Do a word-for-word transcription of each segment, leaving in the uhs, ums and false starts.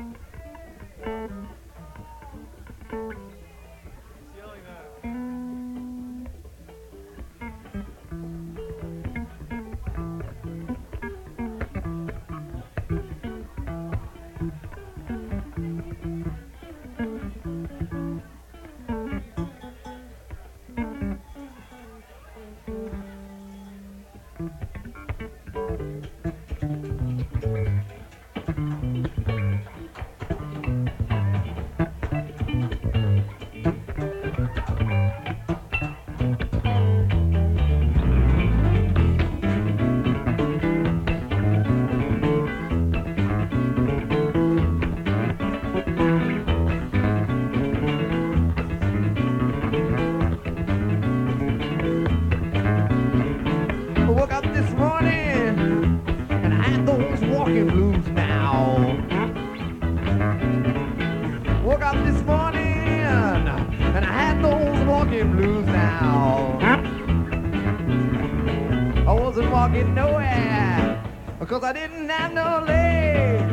'Cause I didn't have no legs.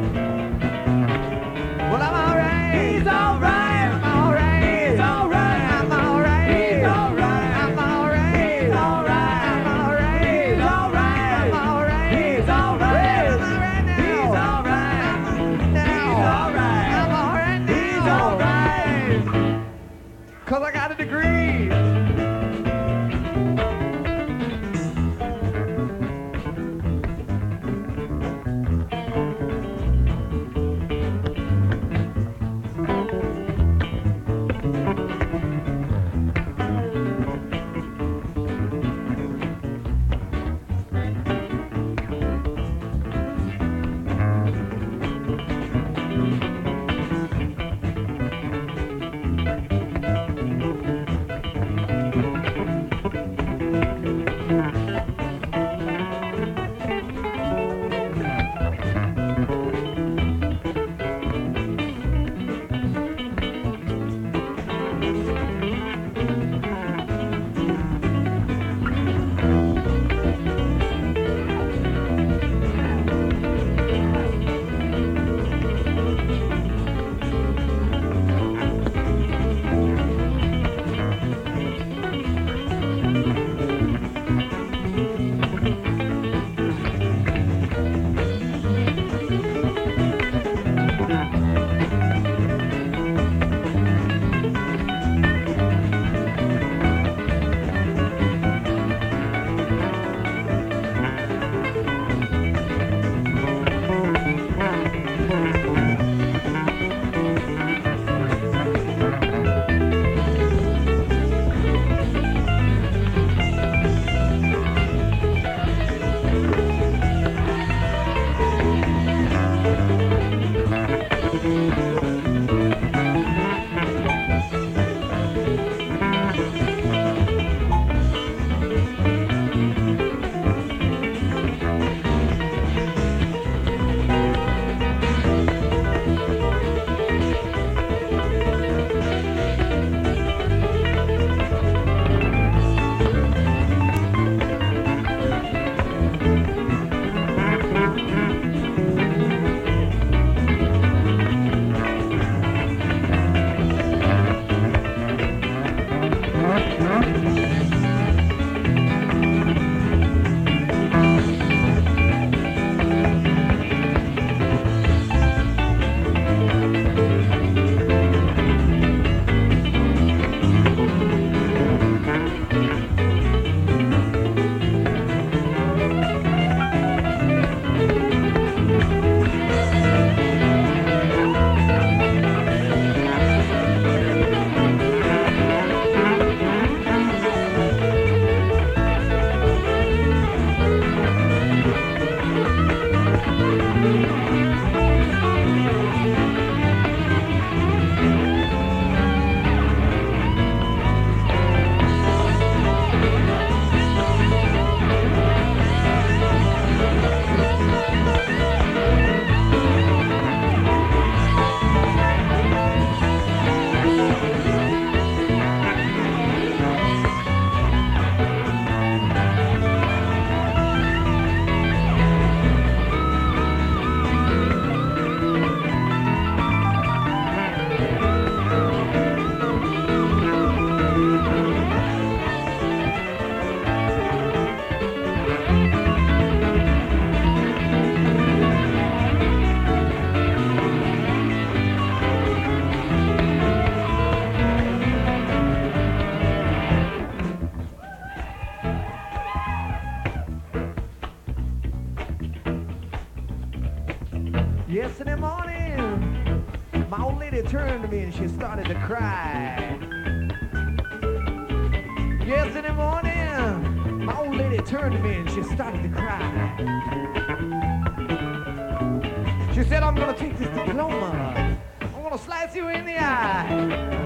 Well, I'm alright. He's alright. I'm alright. He's alright. I'm alright. He's alright. I'm alright. He's alright. I'm alright. He's alright. I'm alright. He's alright. I'm alright now. He's alright. I'm now. He's alright. I'm alright now. He's alright. 'Cause I got a degree. Yesterday morning, my old lady turned to me and she started to cry. Yesterday morning, my old lady turned to me and she started to cry. She said, I'm gonna take this diploma, I'm gonna slice you in the eye.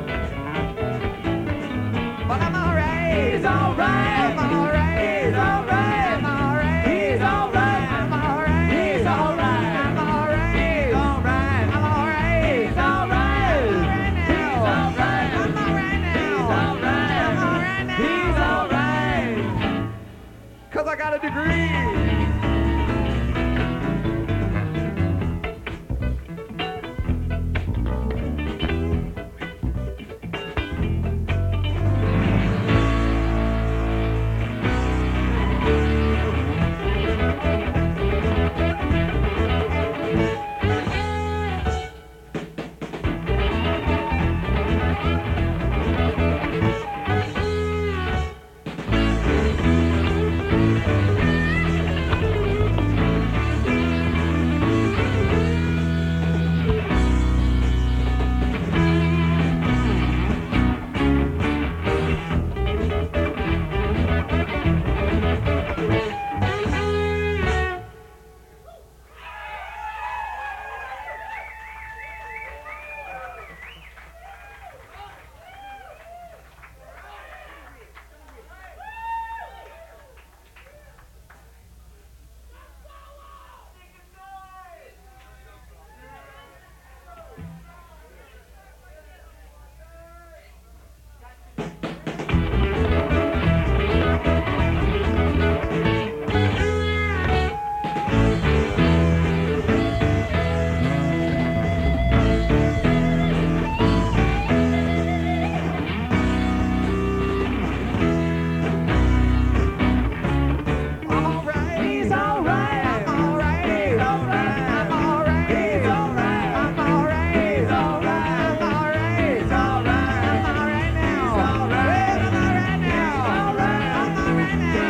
But I'm alright, he's alright, I'm alright, he's alright, I'm alright, he's alright, I'm alright, he's alright, I'm alright, he's alright, I'm alright, he's alright, he's alright, I'm alright now, he's alright, I'm alright now, he's alright, 'cause I got a degree.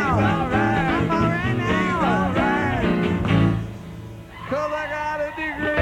Cause I got a degree.